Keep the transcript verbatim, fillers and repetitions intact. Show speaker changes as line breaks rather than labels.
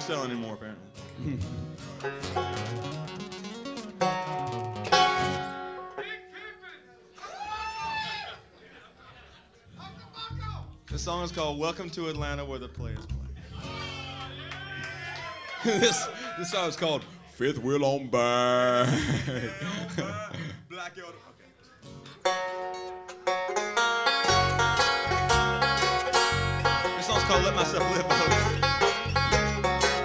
sell anymore, apparently. This song is called Welcome to Atlanta, where the players play. this, this song is called Fifth Wheel on Back. Black Yoda. Okay. This song's called Let Myself Live.